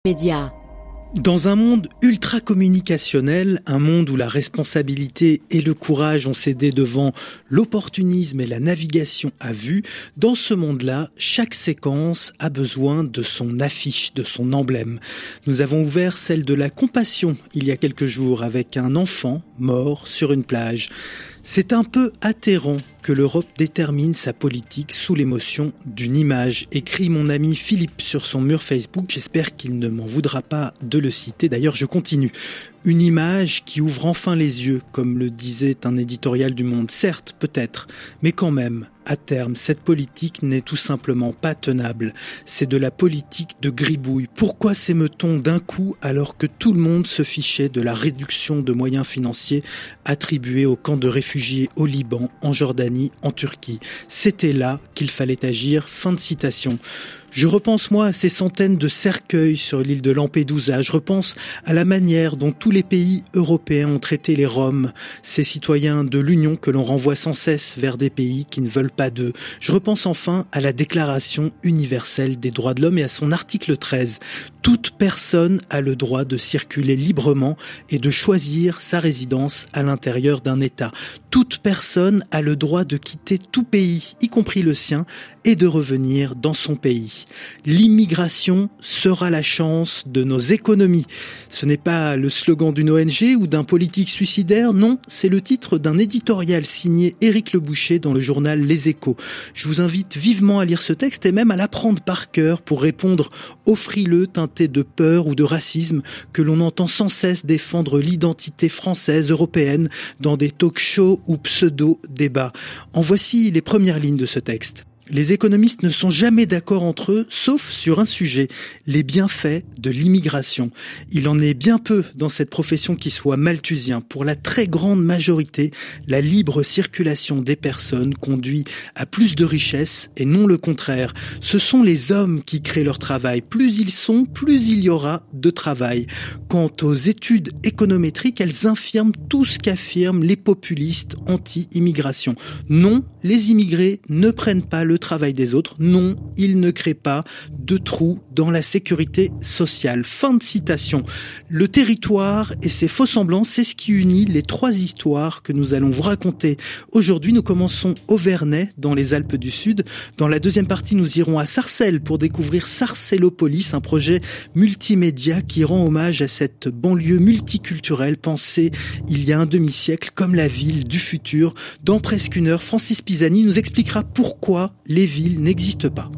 Média. Dans un monde ultra communicationnel, un monde où la responsabilité et le courage ont cédé devant l'opportunisme et la navigation à vue, dans ce monde-là, chaque séquence a besoin de son affiche, de son emblème. Nous avons ouvert celle de la compassion il y a quelques jours avec un enfant mort sur une plage. C'est un peu atterrant que l'Europe détermine sa politique sous l'émotion d'une image, écrit mon ami Philippe sur son mur Facebook. J'espère qu'il ne m'en voudra pas de le citer. D'ailleurs, je continue. Une image qui ouvre enfin les yeux, comme le disait un éditorial du Monde. Certes, peut-être, mais quand même, à terme, cette politique n'est tout simplement pas tenable. C'est de la politique de gribouille. Pourquoi s'émeut-on d'un coup alors que tout le monde se fichait de la réduction de moyens financiers attribués aux camps de réfugiés au Liban, en Jordanie, en Turquie? C'était là qu'il fallait agir. Fin de citation. Je repense, moi, à ces centaines de cercueils sur l'île de Lampedusa. Je repense à la manière dont tous les pays européens ont traité les Roms, ces citoyens de l'Union que l'on renvoie sans cesse vers des pays qui ne veulent pas d'eux. Je repense enfin à la Déclaration universelle des droits de l'homme et à son article 13. Toute personne a le droit de circuler librement et de choisir sa résidence à l'intérieur d'un État. Toute personne a le droit de quitter tout pays, y compris le sien, et de revenir dans son pays. L'immigration sera la chance de nos économies. Ce n'est pas le slogan d'une ONG ou d'un politique suicidaire, non, c'est le titre d'un éditorial signé Éric Le Boucher dans le journal Les Échos. Je vous invite vivement à lire ce texte et même à l'apprendre par cœur pour répondre aux frileux teintés de peur ou de racisme que l'on entend sans cesse défendre l'identité française, européenne, dans des talk-shows ou pseudo-débats. En voici les premières lignes de ce texte. Les économistes ne sont jamais d'accord entre eux, sauf sur un sujet, les bienfaits de l'immigration. Il en est bien peu dans cette profession qui soit malthusien. Pour la très grande majorité, la libre circulation des personnes conduit à plus de richesse et non le contraire. Ce sont les hommes qui créent leur travail. Plus ils sont, plus il y aura de travail. Quant aux études économétriques, elles infirment tout ce qu'affirment les populistes anti-immigration. Non, les immigrés ne prennent pas le travail des autres. Non, ils ne créent pas de trous dans la sécurité sociale. Fin de citation. Le territoire et ses faux-semblants, c'est ce qui unit les trois histoires que nous allons vous raconter. Aujourd'hui, nous commençons au Vernet, dans les Alpes du Sud. Dans la deuxième partie, nous irons à Sarcelles pour découvrir Sarcellopolis, un projet multimédia qui rend hommage à cette banlieue multiculturelle pensée il y a un demi-siècle comme la ville du futur. Dans presque une heure, Francis Pisani nous expliquera pourquoi les villes n'existent pas.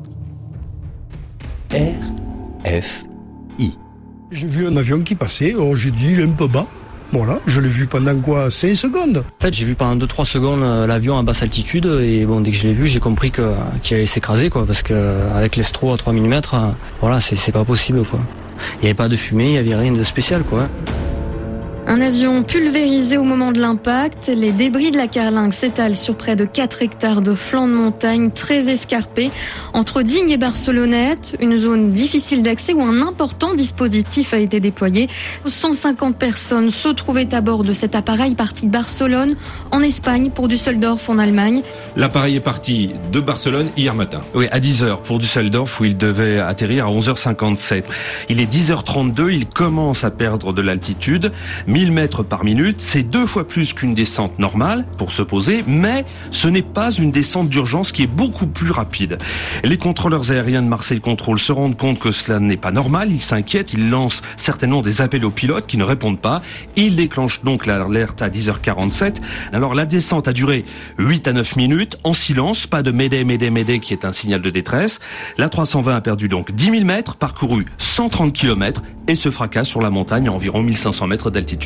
RFI. J'ai vu un avion qui passait, j'ai dit il est un peu bas. Voilà, je l'ai vu pendant 5 secondes. En fait, j'ai vu pendant 2-3 secondes l'avion à basse altitude et bon, dès que je l'ai vu, j'ai compris qu'il allait s'écraser, quoi, parce que avec l'Estro à 3000 mètres, voilà, c'est pas possible, quoi. Il n'y avait pas de fumée, il n'y avait rien de spécial, quoi. Un avion pulvérisé au moment de l'impact. Les débris de la carlingue s'étalent sur près de 4 hectares de flanc de montagne très escarpés entre Digne et Barcelonnette, une zone difficile d'accès où un important dispositif a été déployé. 150 personnes se trouvaient à bord de cet appareil parti de Barcelone en Espagne pour Düsseldorf en Allemagne. L'appareil est parti de Barcelone hier matin. Oui, à 10h pour Düsseldorf où il devait atterrir à 11h57. Il est 10h32, il commence à perdre de l'altitude. 1000 mètres par minute, c'est 2 fois plus qu'une descente normale pour se poser, mais ce n'est pas une descente d'urgence qui est beaucoup plus rapide. Les contrôleurs aériens de Marseille Contrôle se rendent compte que cela n'est pas normal, ils s'inquiètent, ils lancent certainement des appels aux pilotes qui ne répondent pas. Ils déclenchent donc l'alerte à 10h47. Alors la descente a duré 8 à 9 minutes, en silence, pas de Mayday, Mayday, Mayday qui est un signal de détresse. La 320 a perdu donc 10 000 mètres, parcouru 130 km et se fracasse sur la montagne à environ 1500 mètres d'altitude.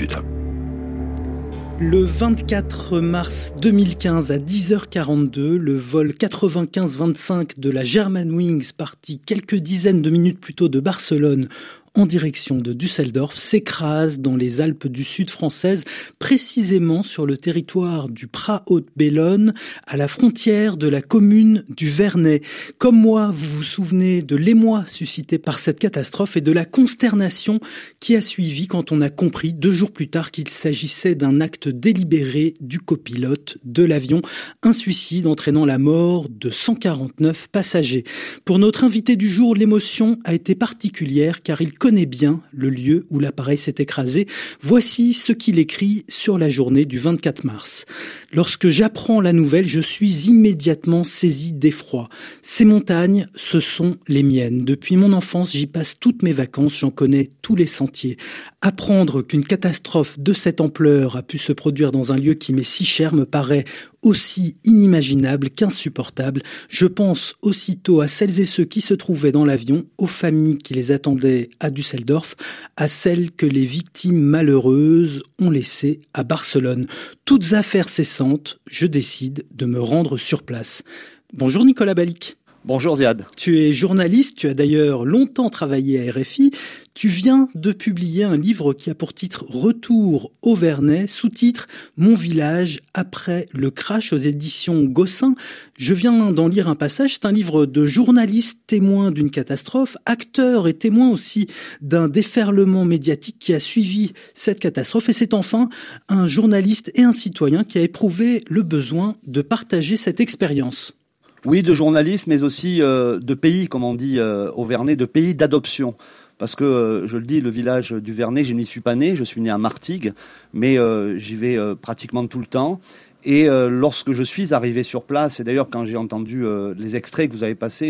Le 24 mars 2015 à 10h42, le vol 95-25 de la Germanwings, parti quelques dizaines de minutes plus tôt de Barcelone en direction de Düsseldorf, s'écrase dans les Alpes du Sud françaises, précisément sur le territoire du Prat-Haute-Bellonne, à la frontière de la commune du Vernet. Comme moi, vous vous souvenez de l'émoi suscité par cette catastrophe et de la consternation qui a suivi quand on a compris 2 jours plus tard qu'il s'agissait d'un acte délibéré du copilote de l'avion, un suicide entraînant la mort de 149 passagers. Pour notre invité du jour, l'émotion a été particulière car il connais bien le lieu où l'appareil s'est écrasé. Voici ce qu'il écrit sur la journée du 24 mars. Lorsque j'apprends la nouvelle, je suis immédiatement saisi d'effroi. Ces montagnes, ce sont les miennes. Depuis mon enfance, j'y passe toutes mes vacances, j'en connais tous les sentiers. Apprendre qu'une catastrophe de cette ampleur a pu se produire dans un lieu qui m'est si cher me paraît aussi inimaginable qu'insupportable. Je pense aussitôt à celles et ceux qui se trouvaient dans l'avion, aux familles qui les attendaient à Düsseldorf, à celles que les victimes malheureuses ont laissées à Barcelone. Toutes affaires cessantes, je décide de me rendre sur place. Bonjour Nicolas Balic. Bonjour Ziad. Tu es journaliste, tu as d'ailleurs longtemps travaillé à RFI. Tu viens de publier un livre qui a pour titre « Retour au Vernet », sous-titre « Mon village après le crash » aux éditions Gossin. Je viens d'en lire un passage, c'est un livre de journaliste témoin d'une catastrophe, acteur et témoin aussi d'un déferlement médiatique qui a suivi cette catastrophe. Et c'est enfin un journaliste et un citoyen qui a éprouvé le besoin de partager cette expérience. Oui, de journalisme, mais aussi de pays, comme on dit au Vernet, de pays d'adoption. Parce que, je le dis, le village du Vernet, je n'y suis pas né, je suis né à Martigues, mais j'y vais pratiquement tout le temps. Et lorsque je suis arrivé sur place, et d'ailleurs quand j'ai entendu les extraits que vous avez passés,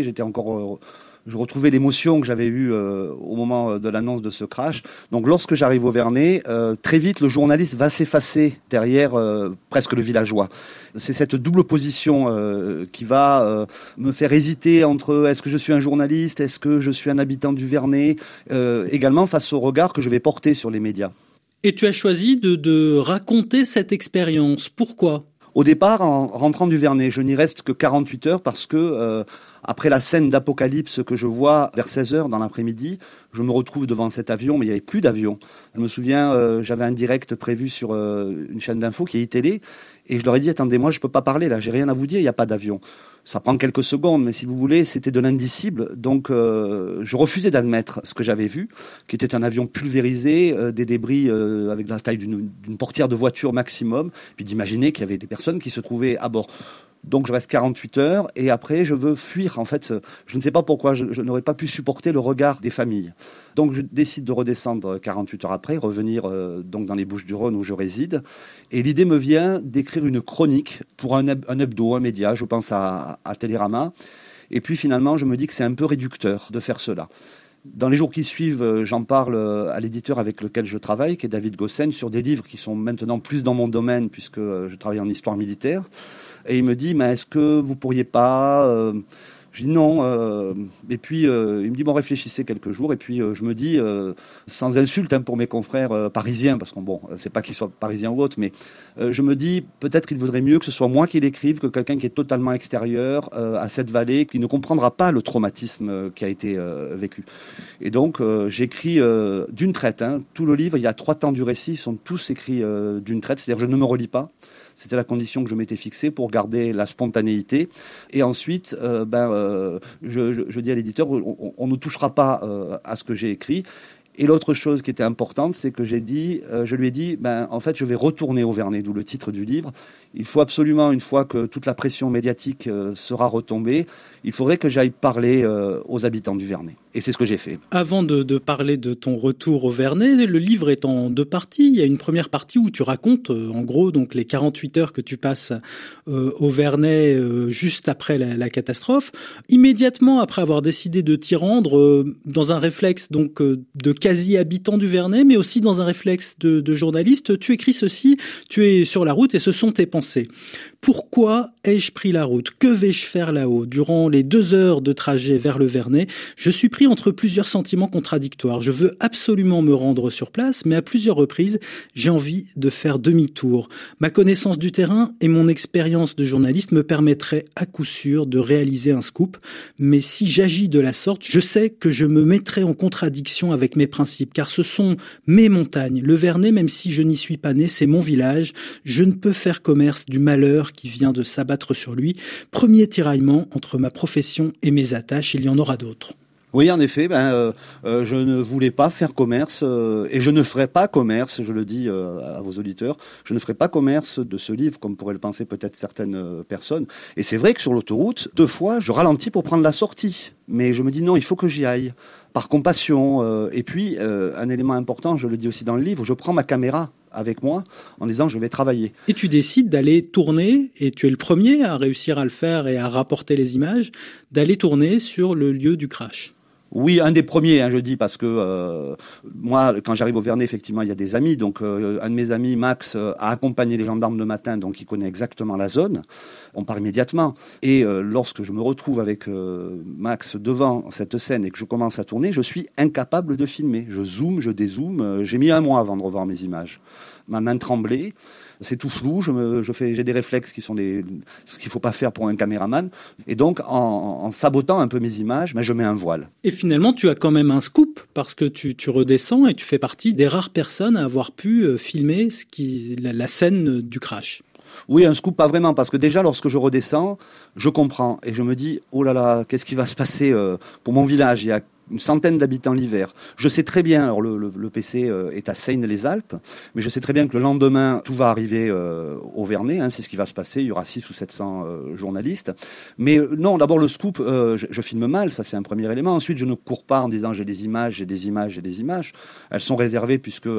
je retrouvais l'émotion que j'avais eue au moment de l'annonce de ce crash. Donc lorsque j'arrive au Vernet, très vite le journaliste va s'effacer derrière presque le villageois. C'est cette double position qui va me faire hésiter entre est-ce que je suis un journaliste, est-ce que je suis un habitant du Vernet, également face au regard que je vais porter sur les médias. Et tu as choisi de raconter cette expérience. Pourquoi ? Au départ, en rentrant du Vernet, je n'y reste que 48 heures parce que après la scène d'apocalypse que je vois vers 16 heures dans l'après-midi, je me retrouve devant cet avion, mais il n'y avait plus d'avion. Je me souviens, j'avais un direct prévu sur une chaîne d'info qui est iTélé, et je leur ai dit, attendez-moi, je peux pas parler là, j'ai rien à vous dire, il n'y a pas d'avion. Ça prend quelques secondes, mais si vous voulez, c'était de l'indicible. Donc, je refusais d'admettre ce que j'avais vu, qui était un avion pulvérisé, des débris avec la taille d'une portière de voiture maximum, puis d'imaginer qu'il y avait des personnes qui se trouvaient à bord. Donc je reste 48 heures et après je veux fuir. En fait, je ne sais pas pourquoi, je n'aurais pas pu supporter le regard des familles. Donc je décide de redescendre 48 heures après, revenir donc dans les Bouches-du-Rhône où je réside. Et l'idée me vient d'écrire une chronique pour un hebdo, un média, je pense à Télérama. Et puis finalement, je me dis que c'est un peu réducteur de faire cela. Dans les jours qui suivent, j'en parle à l'éditeur avec lequel je travaille, qui est David Gossen, sur des livres qui sont maintenant plus dans mon domaine puisque je travaille en histoire militaire. Et il me dit, mais est-ce que vous pourriez pas Je dis non. Et puis, il me dit, bon, réfléchissez quelques jours. Et puis, je me dis, sans insulte pour mes confrères parisiens, parce que bon, c'est pas qu'ils soient parisiens ou autres, mais je me dis, peut-être qu'il vaudrait mieux que ce soit moi qui l'écrive que quelqu'un qui est totalement extérieur à cette vallée, qui ne comprendra pas le traumatisme qui a été vécu. Et donc, j'écris d'une traite. Tout le livre, il y a 3 temps du récit, ils sont tous écrits d'une traite, c'est-à-dire je ne me relis pas. C'était la condition que je m'étais fixée pour garder la spontanéité. Et ensuite, je dis à l'éditeur, on ne touchera pas à ce que j'ai écrit. Et l'autre chose qui était importante, c'est que je lui ai dit, en fait, je vais retourner au Vernet, d'où le titre du livre. Il faut absolument, une fois que toute la pression médiatique sera retombée, il faudrait que j'aille parler aux habitants du Vernet. Et c'est ce que j'ai fait. Avant de parler de ton retour au Vernet, le livre est en 2 parties. Il y a une première partie où tu racontes, en gros, donc les 48 heures que tu passes au Vernet juste après la catastrophe. Immédiatement après avoir décidé de t'y rendre, dans un réflexe donc de quasi-habitant du Vernet, mais aussi dans un réflexe de journaliste, tu écris ceci, tu es sur la route et ce sont tes pensées. Pourquoi ai-je pris la route ? Que vais-je faire là-haut ? Durant les 2 heures de trajet vers le Vernet, je suis pris entre plusieurs sentiments contradictoires. Je veux absolument me rendre sur place, mais à plusieurs reprises, j'ai envie de faire demi-tour. Ma connaissance du terrain et mon expérience de journaliste me permettraient à coup sûr de réaliser un scoop. Mais si j'agis de la sorte, je sais que je me mettrai en contradiction avec mes principes, car ce sont mes montagnes. Le Vernet, même si je n'y suis pas né, c'est mon village. Je ne peux faire commerce du malheur qui vient de s'abattre sur lui. Premier tiraillement entre ma profession et mes attaches, il y en aura d'autres. Oui, en effet, je ne voulais pas faire commerce et je ne ferai pas commerce, je le dis à vos auditeurs, je ne ferai pas commerce de ce livre comme pourraient le penser peut-être certaines personnes. Et c'est vrai que sur l'autoroute, 2 fois, je ralentis pour prendre la sortie. Mais je me dis non, il faut que j'y aille. par compassion. Et puis, un élément important, je le dis aussi dans le livre, je prends ma caméra avec moi en disant je vais travailler. Et tu décides d'aller tourner, et tu es le premier à réussir à le faire et à rapporter les images, d'aller tourner sur le lieu du crash. Oui, un des premiers, je dis, parce que moi, quand j'arrive au Vernet, effectivement, il y a des amis. Donc, un de mes amis, Max, a accompagné les gendarmes le matin, donc il connaît exactement la zone. On part immédiatement. Et lorsque je me retrouve avec Max devant cette scène et que je commence à tourner, je suis incapable de filmer. Je zoome, je dézoome. J'ai mis 1 mois avant de revoir mes images. Ma main tremblait. C'est tout flou, j'ai des réflexes qui sont ce qu'il faut pas faire pour un caméraman. Et donc, en sabotant un peu mes images, je mets un voile. Et finalement, tu as quand même un scoop, parce que tu redescends et tu fais partie des rares personnes à avoir pu filmer la scène du crash. Oui, un scoop, pas vraiment, parce que déjà, lorsque je redescends, je comprends et je me dis, oh là là, qu'est-ce qui va se passer pour mon village ? Il y a une centaine d'habitants l'hiver. Je sais très bien, alors le PC est à Seine-les-Alpes, mais je sais très bien que le lendemain, tout va arriver au Vernet, c'est ce qui va se passer, il y aura 600 ou 700 journalistes. Mais non, d'abord le scoop, je filme mal, ça c'est un premier élément. Ensuite, je ne cours pas en disant j'ai des images. Elles sont réservées puisque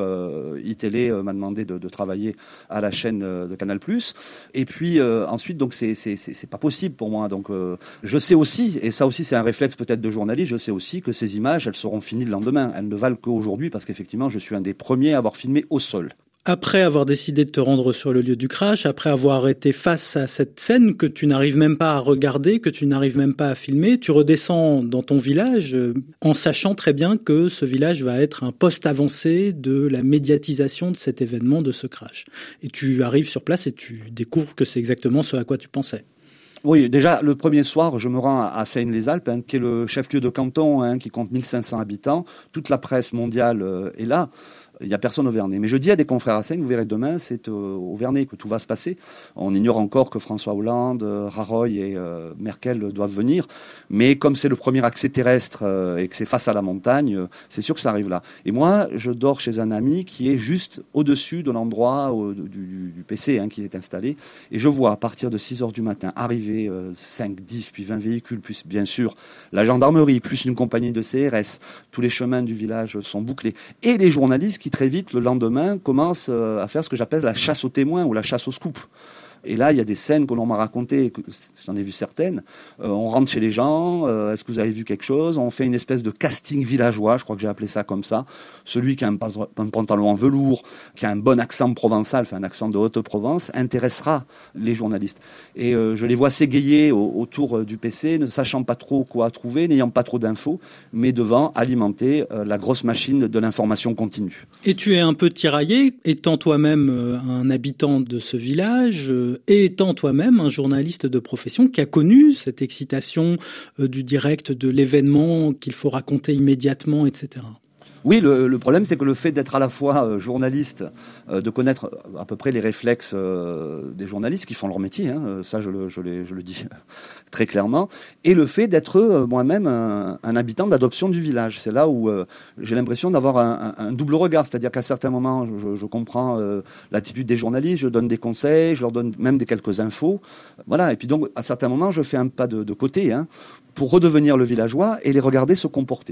iTélé m'a demandé de travailler à la chaîne de Canal+. Et puis ensuite, donc c'est pas possible pour moi. Donc je sais aussi, et ça aussi c'est un réflexe peut-être de journaliste, je sais aussi que ces images, elles seront finies le lendemain. Elles ne valent qu'aujourd'hui parce qu'effectivement, je suis un des premiers à avoir filmé au sol. Après avoir décidé de te rendre sur le lieu du crash, après avoir été face à cette scène que tu n'arrives même pas à regarder, que tu n'arrives même pas à filmer, tu redescends dans ton village en sachant très bien que ce village va être un poste avancé de la médiatisation de cet événement, de ce crash. Et tu arrives sur place et tu découvres que c'est exactement ce à quoi tu pensais. Oui, déjà, le premier soir, je me rends à Seine-les-Alpes, qui est le chef-lieu de canton, qui compte 1500 habitants. Toute la presse mondiale est là. Il n'y a personne au Vernet. Mais je dis à des confrères à Seine, vous verrez demain, c'est au Vernet que tout va se passer. On ignore encore que François Hollande, Rajoy et Merkel doivent venir. Mais comme c'est le premier accès terrestre et que c'est face à la montagne, c'est sûr que ça arrive là. Et moi, je dors chez un ami qui est juste au-dessus de l'endroit du PC qui est installé. Et je vois à partir de 6h du matin arriver 5, 10, puis 20 véhicules, plus bien sûr la gendarmerie, plus une compagnie de CRS. Tous les chemins du village sont bouclés. Et les journalistes qui très vite, le lendemain, commence à faire ce que j'appelle la chasse aux témoins ou la chasse au scoop. Et là, il y a des scènes que l'on m'a racontées, j'en ai vu certaines. On rentre chez les gens, est-ce que vous avez vu quelque chose ? On fait une espèce de casting villageois, je crois que j'ai appelé ça comme ça. Celui qui a un pantalon en velours, qui a un bon accent provençal, un accent de Haute-Provence, intéressera les journalistes. Et je les vois s'égayer autour du PC, ne sachant pas trop quoi trouver, n'ayant pas trop d'infos, mais devant alimenter la grosse machine de l'information continue. Et tu es un peu tiraillé, étant toi-même un habitant de ce village, et étant toi-même un journaliste de profession qui a connu cette excitation du direct, de l'événement qu'il faut raconter immédiatement, etc. Oui, le problème, c'est que le fait d'être à la fois journaliste, de connaître à peu près les réflexes des journalistes qui font leur métier, ça je le dis très clairement, et le fait d'être moi-même un habitant d'adoption du village. C'est là où j'ai l'impression d'avoir un double regard, c'est-à-dire qu'à certains moments, je comprends l'attitude des journalistes, je donne des conseils, je leur donne même quelques infos, voilà. Et puis donc, à certains moments, je fais un pas de côté pour redevenir le villageois et les regarder se comporter.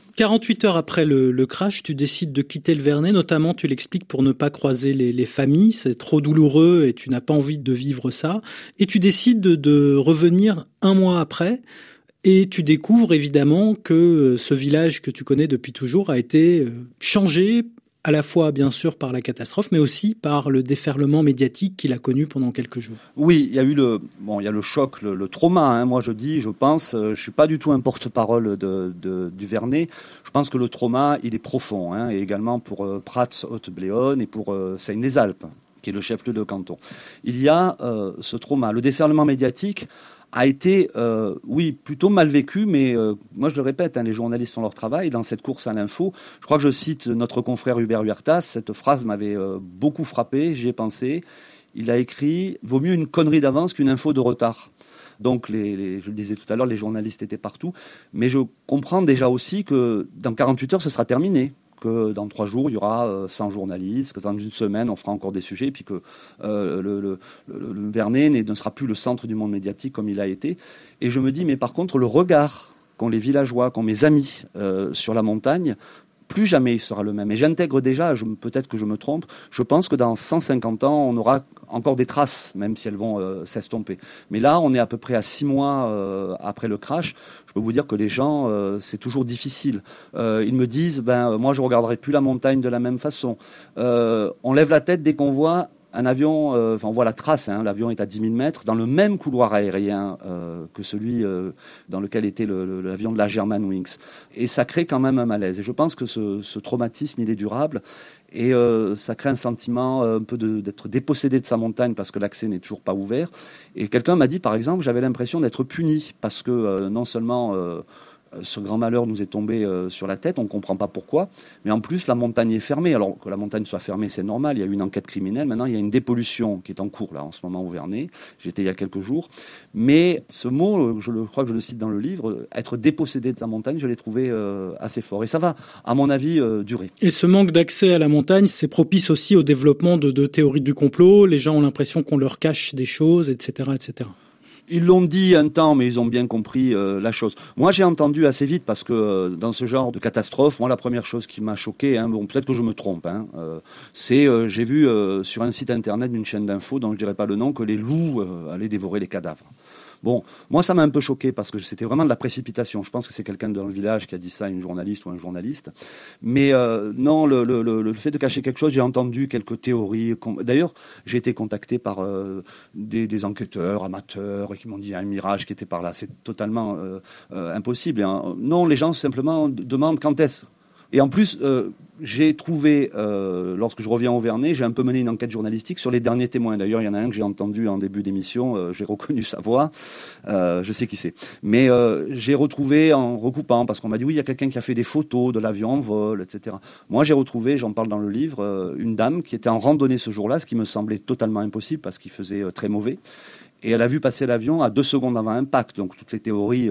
48 heures après le crash, tu décides de quitter le Vernet, notamment tu l'expliques pour ne pas croiser les familles, c'est trop douloureux et tu n'as pas envie de vivre ça. Et tu décides de revenir 1 mois après et tu découvres évidemment que ce village que tu connais depuis toujours a été changé, à la fois bien sûr par la catastrophe, mais aussi par le déferlement médiatique qu'il a connu pendant quelques jours. Oui, il y a eu il y a le choc, le trauma. Moi, je pense, je suis pas du tout un porte-parole du Vernet. Je pense que le trauma, il est profond, et également pour Prats, Haute-Bléone et pour Seine-les-Alpes, qui est le chef-lieu de canton. Il y a ce trauma, le déferlement médiatique a été, plutôt mal vécu, mais moi je le répète, les journalistes font leur travail dans cette course à l'info. Je crois que je cite notre confrère Hubert Huertas, cette phrase m'avait beaucoup frappé, j'y ai pensé. Il a écrit « Vaut mieux une connerie d'avance qu'une info de retard ». Donc, je le disais tout à l'heure, les journalistes étaient partout, mais je comprends déjà aussi que dans 48 heures, ce sera terminé. Que dans 3 jours, il y aura 100 journalistes, que dans 1 semaine, on fera encore des sujets, puis que le Vernet ne sera plus le centre du monde médiatique comme il a été. Et je me dis, mais par contre, le regard qu'ont les villageois, qu'ont mes amis sur la montagne, plus jamais il sera le même. Et j'intègre déjà, peut-être que je me trompe, je pense que dans 150 ans, on aura encore des traces, même si elles vont s'estomper. Mais là, on est à peu près à 6 mois après le crash. Je peux vous dire que les gens, c'est toujours difficile. Ils me disent, moi, je regarderai plus la montagne de la même façon. On lève la tête dès qu'on voit un avion, on voit la trace, l'avion est à 10 000 mètres, dans le même couloir aérien que celui dans lequel était l'avion de la Germanwings. Et ça crée quand même un malaise. Et je pense que ce traumatisme, il est durable. Et ça crée un sentiment un peu d'être dépossédé de sa montagne parce que l'accès n'est toujours pas ouvert. Et quelqu'un m'a dit, par exemple, j'avais l'impression d'être puni parce que non seulement ce grand malheur nous est tombé sur la tête, on ne comprend pas pourquoi, mais en plus la montagne est fermée. Alors que la montagne soit fermée, c'est normal, il y a eu une enquête criminelle, maintenant il y a une dépollution qui est en cours là en ce moment au Vernet, j'étais il y a quelques jours, mais ce mot, je crois que je le cite dans le livre, être dépossédé de la montagne, je l'ai trouvé assez fort, et ça va à mon avis durer. Et ce manque d'accès à la montagne, c'est propice aussi au développement de théories du complot, les gens ont l'impression qu'on leur cache des choses, etc., etc. Ils l'ont dit un temps, mais ils ont bien compris la chose. Moi, j'ai entendu assez vite, parce que dans ce genre de catastrophe, moi, la première chose qui m'a choqué, peut-être que je me trompe, c'est j'ai vu sur un site internet d'une chaîne d'infos, dont je ne dirai pas le nom, que les loups allaient dévorer les cadavres. Bon, moi, ça m'a un peu choqué parce que c'était vraiment de la précipitation. Je pense que c'est quelqu'un dans le village qui a dit ça à une journaliste ou un journaliste. Mais non, le fait de cacher quelque chose, j'ai entendu quelques théories. D'ailleurs, j'ai été contacté par des enquêteurs amateurs qui m'ont dit un mirage qui était par là. C'est totalement impossible. Non, les gens simplement demandent quand est-ce. Et en plus, j'ai trouvé, lorsque je reviens au Vernet, j'ai un peu mené une enquête journalistique sur les derniers témoins. D'ailleurs, il y en a un que j'ai entendu en début d'émission, j'ai reconnu sa voix, je sais qui c'est. Mais j'ai retrouvé, en recoupant, parce qu'on m'a dit, oui, il y a quelqu'un qui a fait des photos de l'avion en vol, etc. Moi, j'ai retrouvé, j'en parle dans le livre, une dame qui était en randonnée ce jour-là, ce qui me semblait totalement impossible, parce qu'il faisait très mauvais. Et elle a vu passer l'avion à 2 secondes avant impact. Donc toutes les théories,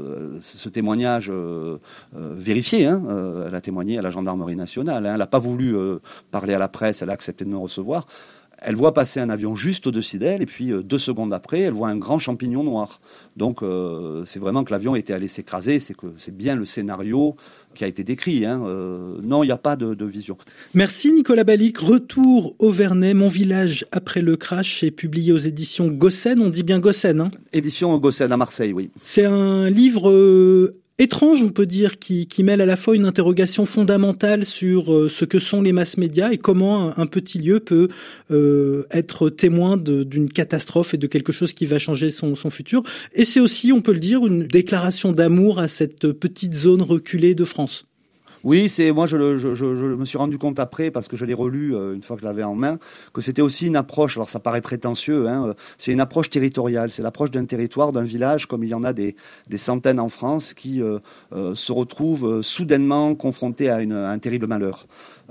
ce témoignage vérifié, elle a témoigné à la gendarmerie nationale. Elle n'a pas voulu parler à la presse, elle a accepté de me recevoir. Elle voit passer un avion juste au-dessus d'elle, et puis 2 secondes après, elle voit un grand champignon noir. Donc c'est vraiment que l'avion était allé s'écraser, c'est bien le scénario qui a été décrit. Non, il n'y a pas de vision. Merci Nicolas Balic. Retour au Vernet, mon village après le crash, est publié aux éditions Gossen. On dit bien Gossen, Édition Gossen à Marseille, oui. C'est un livre étrange, on peut dire, qui mêle à la fois une interrogation fondamentale sur ce que sont les masses médias et comment un petit lieu peut être témoin d'une catastrophe et de quelque chose qui va changer son futur. Et c'est aussi, on peut le dire, une déclaration d'amour à cette petite zone reculée de France. Oui, moi je me suis rendu compte après, parce que je l'ai relu une fois que je l'avais en main, que c'était aussi une approche, alors ça paraît prétentieux, c'est une approche territoriale, c'est l'approche d'un territoire, d'un village, comme il y en a des centaines en France, qui se retrouvent soudainement confrontés à un terrible malheur.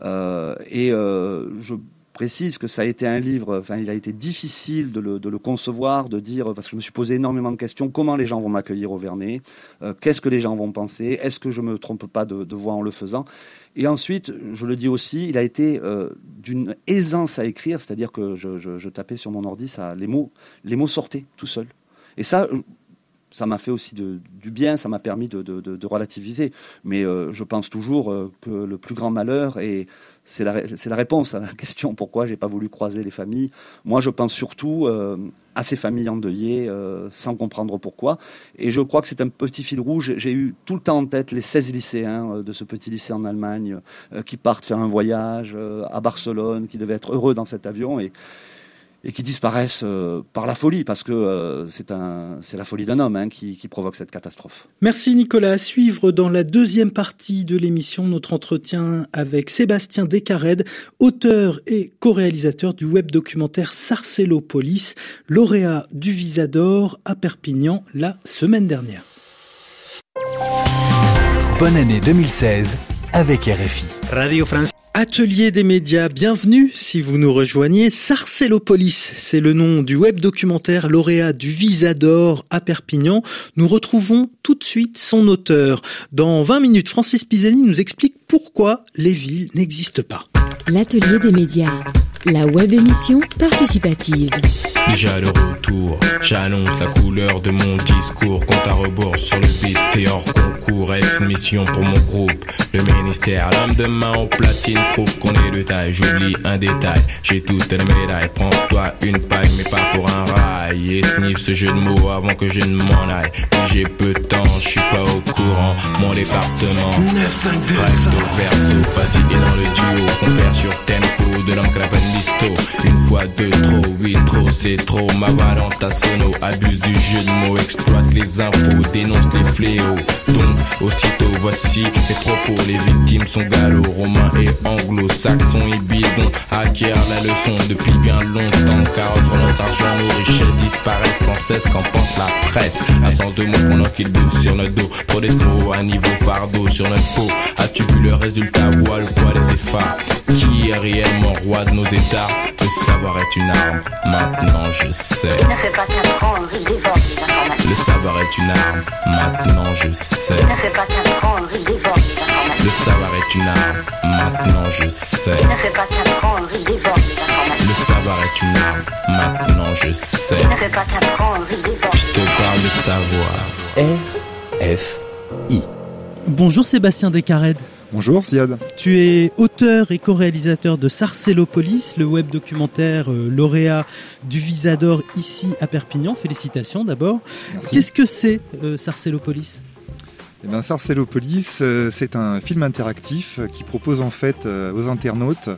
Je précise que ça a été un livre, il a été difficile de le concevoir, de dire, parce que je me suis posé énormément de questions, comment les gens vont m'accueillir au Vernet, qu'est-ce que les gens vont penser, est-ce que je me trompe pas de voix en le faisant. Et ensuite, je le dis aussi, il a été d'une aisance à écrire, c'est-à-dire que je tapais sur mon ordi, les mots sortaient tout seuls. Et ça m'a fait aussi du bien, ça m'a permis de relativiser. Mais je pense toujours que le plus grand malheur, et c'est la réponse à la question pourquoi j'ai pas voulu croiser les familles. Moi, je pense surtout à ces familles endeuillées, sans comprendre pourquoi. Et je crois que c'est un petit fil rouge. J'ai eu tout le temps en tête les 16 lycéens de ce petit lycée en Allemagne qui partent faire un voyage à Barcelone, qui devaient être heureux dans cet avion et qui disparaissent par la folie, parce que c'est la folie d'un homme qui provoque cette catastrophe. Merci Nicolas. À suivre dans la deuxième partie de l'émission, notre entretien avec Sébastien Descarèdes, auteur et co-réalisateur du web documentaire Sarcellopolis, lauréat du Visa d'Or à Perpignan la semaine dernière. Bonne année 2016 avec RFI. Radio France. Atelier des médias, bienvenue si vous nous rejoignez. Sarcellopolis, c'est le nom du web documentaire lauréat du Visa d'Or à Perpignan. Nous retrouvons tout de suite son auteur. Dans 20 minutes, Francis Pisani nous explique pourquoi les villes n'existent pas. L'atelier des médias, la web émission participative. Déjà de retour, j'annonce la couleur de mon discours. Compte à rebours sur le beat et hors concours. Ex-mission pour mon groupe, le ministère. L'homme de main au platine prouve qu'on est de taille. J'oublie un détail, j'ai toutes les médailles. Prends-toi une paille mais pas pour un rail. Et sniff ce jeu de mots avant que je ne m'en aille. Puis j'ai peu de temps, je suis pas au courant. Mon département 952 recto verso, passé et dans le duo. Compère sur tempo de l'homme crapane bisto. Une fois deux trop, oui trop c'est trop. Ma Valenta sono abuse du jeu de mots. Exploite les infos, dénonce les fléaux. Donc aussitôt voici les propos. Les victimes sont gallo-romains et anglo-saxons. Ils bidons acquièrent la leçon depuis bien longtemps. Car entre notre argent, nos richesses disparaissent sans cesse. Qu'en pense la presse? À sens de mots pendant qu'ils bouffent sur notre dos. Trop d'escrocs à niveau fardeau sur notre peau. As-tu vu le résultat? Voile, poil et ses phares. Qui est réellement roi de nos états? Le savoir est une arme, maintenant je sais. Il ne fait pas 4 ans, il dévore les informations. Le savoir est une arme, maintenant je sais. Il ne fait pas 4 ans, il dévore les informations. Le savoir est une arme, maintenant je sais. Il ne fait pas 4 ans, il dévore les informations. Le savoir est une arme, maintenant je sais. Il ne fait pas 4 ans, il dévore. Je te parle de savoir. RFI. Bonjour Sébastien Descarèdes. Bonjour Ziad. Tu es auteur et co-réalisateur de Sarcellopolis, le web documentaire lauréat du Visa d'Or ici à Perpignan. Félicitations d'abord. Merci. Qu'est-ce que c'est Sarcellopolis ? Eh bien, Sarcellopolis, c'est un film interactif qui propose en fait aux internautes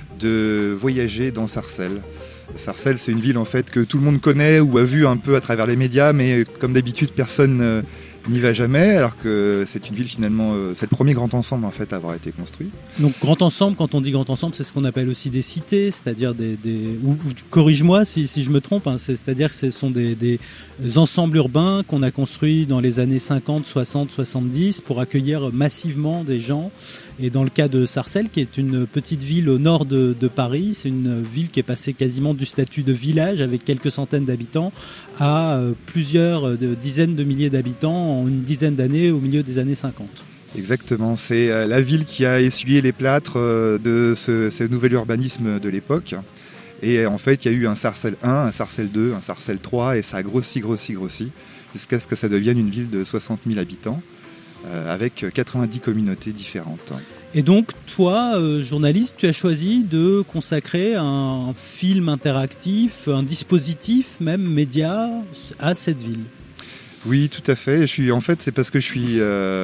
de voyager dans Sarcelles. Sarcelles, c'est une ville en fait que tout le monde connaît ou a vu un peu à travers les médias, mais comme d'habitude, personne n'y va jamais, alors que c'est une ville finalement, c'est le premier grand ensemble en fait à avoir été construit. Donc grand ensemble, quand on dit grand ensemble, c'est ce qu'on appelle aussi des cités, c'est-à-dire ou corrige-moi si je me trompe, hein, c'est-à-dire que ce sont des ensembles urbains qu'on a construits dans les années 50, 60, 70 pour accueillir massivement des gens. Et dans le cas de Sarcelles, qui est une petite ville au nord de Paris, c'est une ville qui est passée quasiment du statut de village avec quelques centaines d'habitants à plusieurs dizaines de milliers d'habitants en une dizaine d'années au milieu des années 50. Exactement, c'est la ville qui a essuyé les plâtres de ce nouvel urbanisme de l'époque. Et en fait, il y a eu un Sarcelles 1, un Sarcelles 2, un Sarcelles 3, et ça a grossi, jusqu'à ce que ça devienne une ville de 60 000 habitants. Avec 90 communautés différentes. Et donc, toi, journaliste, tu as choisi de consacrer un film interactif, un dispositif, même média, à cette ville. Oui, tout à fait. C'est parce que je suis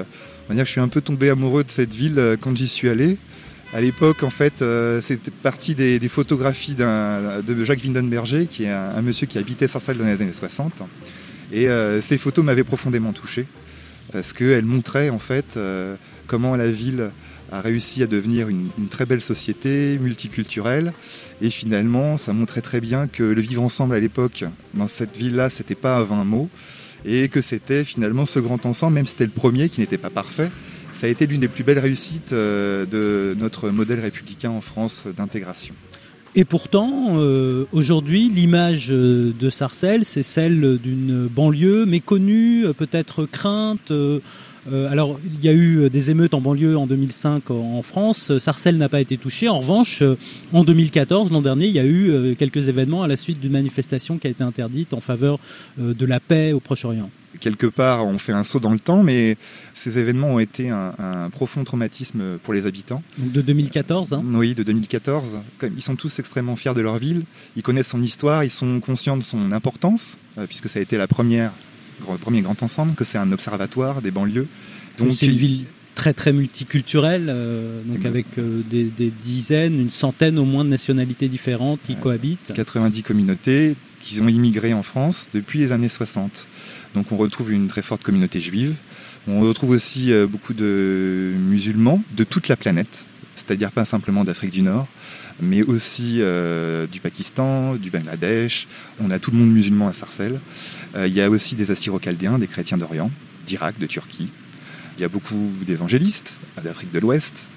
un peu tombé amoureux de cette ville quand j'y suis allé. À l'époque, en fait, c'était parti des photographies de Jacques Windenberger, qui est un monsieur qui habitait Sarcelles dans les années 60. Et ces photos m'avaient profondément touché. Parce qu'elle montrait en fait comment la ville a réussi à devenir une très belle société multiculturelle, et finalement ça montrait très bien que le vivre ensemble à l'époque dans cette ville-là, c'était pas un vain mot, et que c'était finalement ce grand ensemble, même si c'était le premier qui n'était pas parfait, ça a été l'une des plus belles réussites de notre modèle républicain en France d'intégration. Et pourtant, aujourd'hui, l'image de Sarcelles, c'est celle d'une banlieue méconnue, peut-être crainte. Alors, il y a eu des émeutes en banlieue en 2005 en France. Sarcelles n'a pas été touchée. En revanche, en 2014, l'an dernier, il y a eu quelques événements à la suite d'une manifestation qui a été interdite en faveur de la paix au Proche-Orient. Quelque part, on fait un saut dans le temps, mais ces événements ont été un profond traumatisme pour les habitants. Donc de 2014, hein ? Oui, de 2014. Ils sont tous extrêmement fiers de leur ville, ils connaissent son histoire, ils sont conscients de son importance, puisque ça a été le premier grand ensemble, que c'est un observatoire des banlieues. Donc c'est une ville très très multiculturelle, donc avec des dizaines, une centaine au moins de nationalités différentes qui cohabitent. 90 communautés qui ont immigré en France depuis les années 60. Donc on retrouve une très forte communauté juive. On retrouve aussi beaucoup de musulmans de toute la planète, c'est-à-dire pas simplement d'Afrique du Nord, mais aussi du Pakistan, du Bangladesh. On a tout le monde musulman à Sarcelles. Il y a aussi des Assyro-Chaldéens, des chrétiens d'Orient, d'Irak, de Turquie. Il y a beaucoup d'évangélistes d'Afrique de l'Ouest,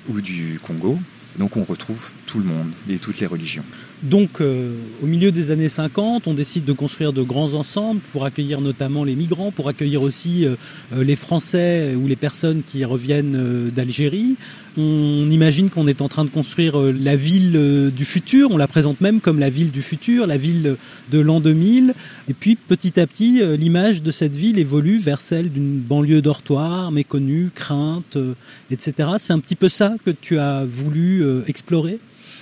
ou du Congo. Donc on retrouve tout le monde et toutes les religions. Donc au milieu des années 50, on décide de construire de grands ensembles pour accueillir notamment les migrants, pour accueillir aussi les Français ou les personnes qui reviennent d'Algérie. On imagine qu'on est en train de construire la ville du futur, on la présente même comme la ville du futur, la ville de l'an 2000. Et puis petit à petit, l'image de cette ville évolue vers celle d'une banlieue dortoir, méconnue, crainte, etc. C'est un petit peu ça que tu as voulu explorer ?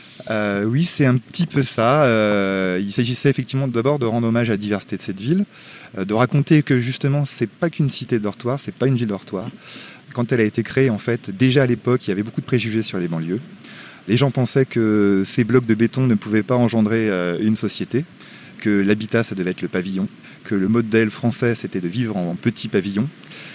Oui, c'est un petit peu ça. Il s'agissait effectivement d'abord de rendre hommage à la diversité de cette ville, de raconter que justement c'est pas qu'une cité dortoir, c'est pas une ville dortoir. Quand elle a été créée, en fait, déjà à l'époque, il y avait beaucoup de préjugés sur les banlieues. Les gens pensaient que ces blocs de béton ne pouvaient pas engendrer une société, que l'habitat ça devait être le pavillon, que le modèle français c'était de vivre en petit pavillon.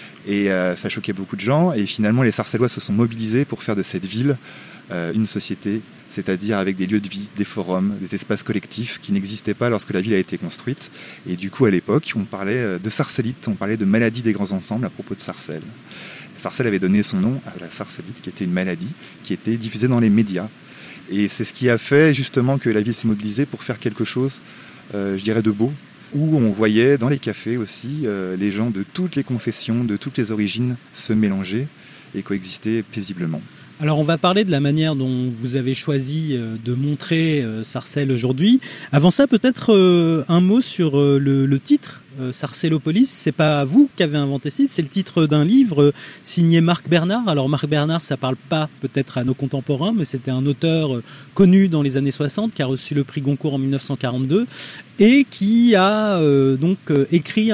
Et ça choquait beaucoup de gens. Et finalement, les Sarcellois se sont mobilisés pour faire de cette ville une société, c'est-à-dire avec des lieux de vie, des forums, des espaces collectifs qui n'existaient pas lorsque la ville a été construite. Et du coup, à l'époque, on parlait de sarcellite, on parlait de maladie des grands ensembles à propos de Sarcelles. Sarcelles avait donné son nom à la sarcellite, qui était une maladie qui était diffusée dans les médias. Et c'est ce qui a fait justement que la ville s'est mobilisée pour faire quelque chose, je dirais, de beau, où on voyait dans les cafés aussi les gens de toutes les confessions, de toutes les origines se mélanger et coexister paisiblement. Alors on va parler de la manière dont vous avez choisi de montrer Sarcelles aujourd'hui. Avant ça, peut-être un mot sur le titre Sarcellopolis. C'est pas vous qui avez inventé ce titre, c'est le titre d'un livre signé Marc Bernard. Alors Marc Bernard, ça parle pas peut-être à nos contemporains, mais c'était un auteur connu dans les années 60 qui a reçu le prix Goncourt en 1942 et qui a donc écrit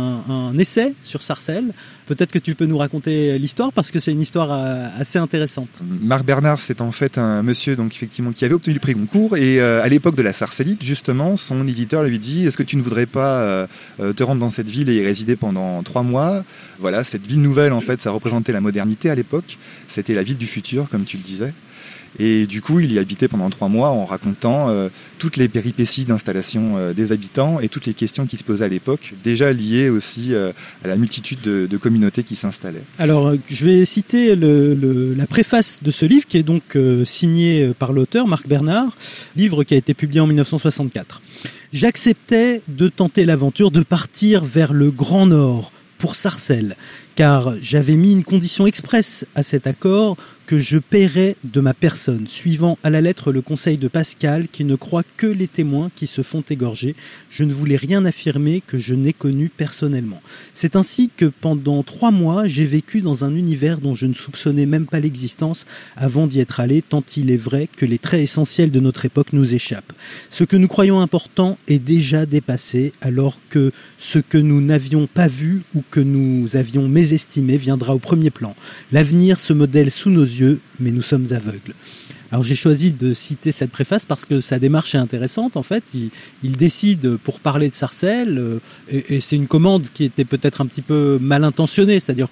un essai sur Sarcelles. Peut-être que tu peux nous raconter l'histoire parce que c'est une histoire assez intéressante. Marc Bernard, c'est en fait un monsieur donc effectivement qui avait obtenu le prix Goncourt et à l'époque de la Sarcellite, justement, son éditeur lui dit: est-ce que tu ne voudrais pas te rendre dans cette ville et y résider pendant 3 mois? Voilà, cette ville nouvelle en fait, ça représentait la modernité à l'époque. C'était la ville du futur, comme tu le disais. Et du coup, il y habitait pendant 3 mois en racontant toutes les péripéties d'installation des habitants et toutes les questions qui se posaient à l'époque, déjà liées aussi à la multitude de communautés qui s'installaient. Alors, je vais citer la préface de ce livre qui est donc signé par l'auteur, Marc Bernard, livre qui a été publié en 1964. J'acceptais de tenter l'aventure de partir vers le Grand Nord pour Sarcelles, car j'avais mis une condition expresse à cet accord que je paierais de ma personne, suivant à la lettre le conseil de Pascal qui ne croit que les témoins qui se font égorger. Je ne voulais rien affirmer que je n'ai connu personnellement. C'est ainsi que pendant 3 mois, j'ai vécu dans un univers dont je ne soupçonnais même pas l'existence avant d'y être allé, tant il est vrai que les traits essentiels de notre époque nous échappent. Ce que nous croyons important est déjà dépassé, alors que ce que nous n'avions pas vu ou que nous avions mésestimé viendra au premier plan. L'avenir se modèle sous nos yeux, mais nous sommes aveugles. Alors j'ai choisi de citer cette préface parce que sa démarche est intéressante. En fait, il décide pour parler de Sarcelles, et c'est une commande qui était peut-être un petit peu mal intentionnée, c'est-à-dire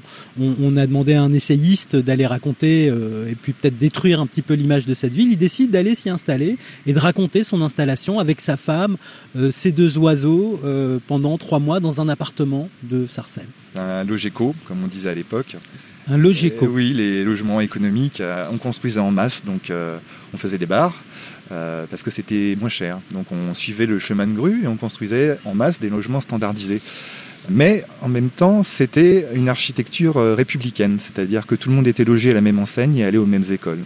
qu'on a demandé à un essayiste d'aller raconter et puis peut-être détruire un petit peu l'image de cette ville. Il décide d'aller s'y installer et de raconter son installation avec sa femme, ses 2 oiseaux, pendant 3 mois dans un appartement de Sarcelles. Un logeco, comme on disait à l'époque. Un logeco. Oui, les logements économiques, on construisait en masse, donc on faisait des bars, parce que c'était moins cher. Donc on suivait le chemin de grue et on construisait en masse des logements standardisés. Mais en même temps, c'était une architecture républicaine, c'est-à-dire que tout le monde était logé à la même enseigne et allait aux mêmes écoles.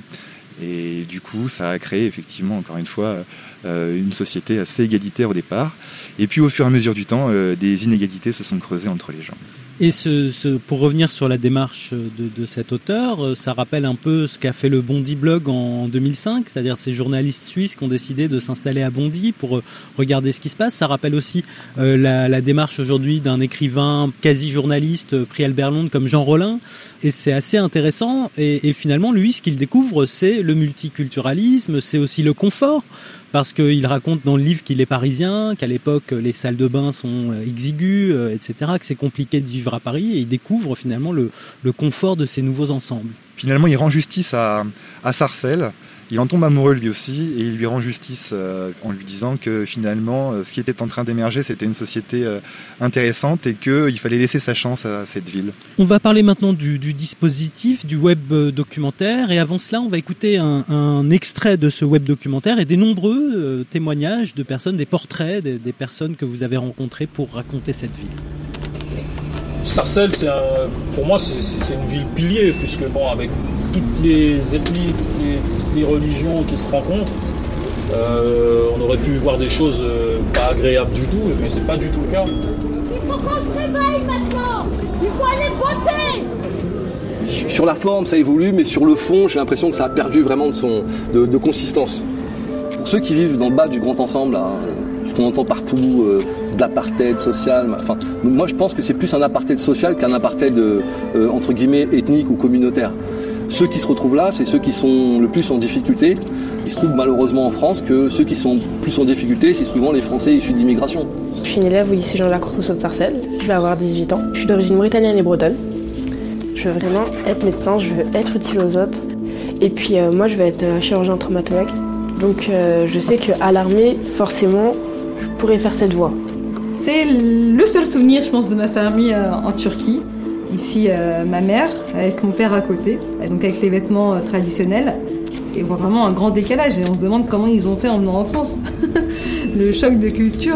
Et du coup, ça a créé effectivement, encore une fois, une société assez égalitaire au départ. Et puis au fur et à mesure du temps, des inégalités se sont creusées entre les gens. Et pour revenir sur la démarche de cet auteur, ça rappelle un peu ce qu'a fait le Bondy Blog en 2005, c'est-à-dire ces journalistes suisses qui ont décidé de s'installer à Bondy pour regarder ce qui se passe. Ça rappelle aussi la démarche aujourd'hui d'un écrivain quasi-journaliste, prix Albert Londres, comme Jean Rollin. Et c'est assez intéressant. Et finalement, lui, ce qu'il découvre, c'est le multiculturalisme, c'est aussi le confort. Parce qu'il raconte dans le livre qu'il est parisien, qu'à l'époque les salles de bain sont exiguës, etc., que c'est compliqué de vivre à Paris, et il découvre finalement le confort de ces nouveaux ensembles. Finalement, il rend justice à Sarcelles. Il en tombe amoureux lui aussi et il lui rend justice en lui disant que finalement ce qui était en train d'émerger c'était une société intéressante et qu'il fallait laisser sa chance à cette ville. On va parler maintenant du dispositif, du web documentaire, et avant cela on va écouter un extrait de ce web documentaire et des nombreux témoignages de personnes, des portraits des personnes que vous avez rencontrées pour raconter cette ville. Sarcelles, pour moi c'est une ville pilier, puisque bon, avec toutes les ethnies, toutes les religions qui se rencontrent, on aurait pu voir des choses pas agréables du tout, mais c'est pas du tout le cas. Il faut qu'on se réveille maintenant. Il faut aller voter. Sur la forme, ça évolue, mais sur le fond, j'ai l'impression que ça a perdu vraiment de consistance. Pour ceux qui vivent dans le bas du grand ensemble, là, ce qu'on entend partout, de l'apartheid social, enfin, moi je pense que c'est plus un apartheid social qu'un apartheid entre guillemets ethnique ou communautaire. Ceux qui se retrouvent là, c'est ceux qui sont le plus en difficulté. Il se trouve malheureusement en France que ceux qui sont plus en difficulté, c'est souvent les Français issus d'immigration. Je suis une élève au lycée Jean-Jacques Rousseau de Sarcelles, je vais avoir 18 ans. Je suis d'origine mauritanienne et bretonne. Je veux vraiment être médecin, je veux être utile aux autres. Et puis moi je vais être chirurgien traumatologue. Donc je sais qu'à l'armée, forcément, je pourrais faire cette voie. C'est le seul souvenir, je pense, de ma famille en Turquie. Ici, ma mère, avec mon père à côté, donc avec les vêtements traditionnels. Et on voit vraiment un grand décalage. Et on se demande comment ils ont fait en venant en France. Le choc de culture.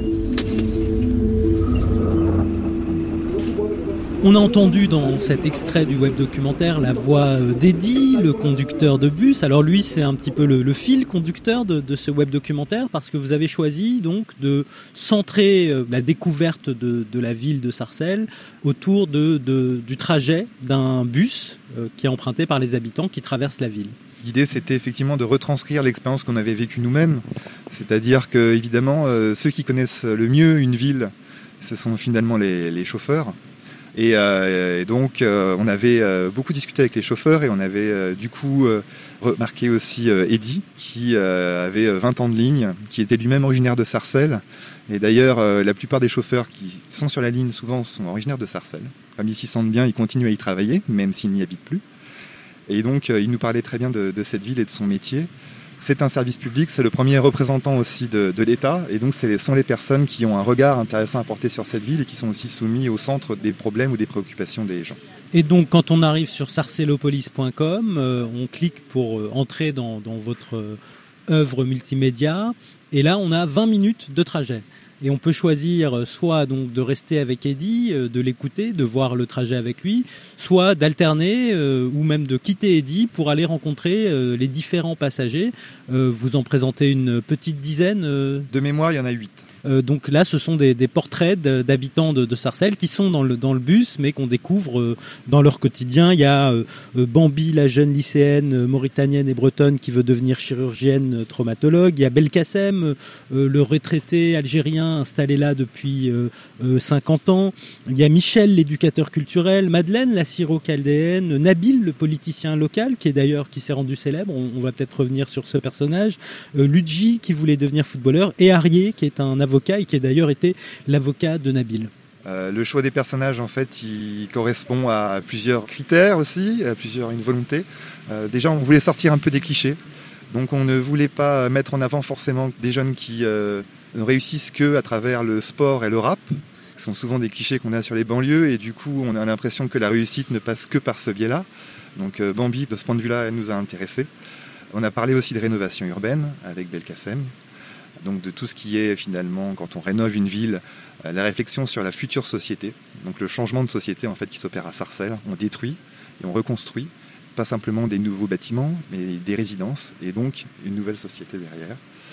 On a entendu dans cet extrait du web documentaire la voix d'Eddy, le conducteur de bus. Alors lui, c'est un petit peu le fil conducteur de ce web documentaire, parce que vous avez choisi donc de centrer la découverte de la ville de Sarcelles autour du trajet d'un bus qui est emprunté par les habitants qui traversent la ville. L'idée, c'était effectivement de retranscrire l'expérience qu'on avait vécue nous-mêmes. C'est-à-dire que, évidemment, ceux qui connaissent le mieux une ville, ce sont finalement les chauffeurs. Et donc on avait beaucoup discuté avec les chauffeurs et on avait du coup remarqué aussi Eddy qui avait 20 ans de ligne, qui était lui-même originaire de Sarcelles. Et d'ailleurs la plupart des chauffeurs qui sont sur la ligne souvent sont originaires de Sarcelles. Comme ils s'y sentent bien, ils continuent à y travailler, même s'ils n'y habitent plus. Et donc il nous parlait très bien de cette ville et de son métier. C'est un service public, c'est le premier représentant aussi de l'État, et donc ce sont les personnes qui ont un regard intéressant à porter sur cette ville et qui sont aussi soumis au centre des problèmes ou des préoccupations des gens. Et donc quand on arrive sur sarcellopolis.com, on clique pour entrer dans votre œuvre multimédia, et là on a 20 minutes de trajet. Et on peut choisir soit donc de rester avec Eddy, de l'écouter, de voir le trajet avec lui, soit d'alterner ou même de quitter Eddy pour aller rencontrer les différents passagers. Vous en présentez une petite dizaine. De mémoire, il y en a 8. Donc là, ce sont des portraits d'habitants de Sarcelles qui sont dans le bus, mais qu'on découvre dans leur quotidien. Il y a Bambi, la jeune lycéenne mauritanienne et bretonne qui veut devenir chirurgienne traumatologue. Il y a Belkacem, le retraité algérien installé là depuis 50 ans. Il y a Michel, l'éducateur culturel. Madeleine, la syro-chaldéenne. Nabil, le politicien local, qui s'est rendu célèbre. On va peut-être revenir sur ce personnage. Ludji, qui voulait devenir footballeur. Et Arié, qui est un avocat et qui a d'ailleurs été l'avocat de Nabil. Le choix des personnages, en fait, il correspond à plusieurs critères aussi, une volonté. Déjà, on voulait sortir un peu des clichés. Donc, on ne voulait pas mettre en avant forcément des jeunes qui ne réussissent qu'à travers le sport et le rap. Ce sont souvent des clichés qu'on a sur les banlieues et du coup, on a l'impression que la réussite ne passe que par ce biais-là. Donc, Bambi, de ce point de vue-là, elle nous a intéressés. On a parlé aussi de rénovation urbaine avec Belkacem. Donc de tout ce qui est finalement, quand on rénove une ville, la réflexion sur la future société, donc le changement de société en fait qui s'opère à Sarcelles. On détruit et on reconstruit, pas simplement des nouveaux bâtiments, mais des résidences et donc une nouvelle société derrière.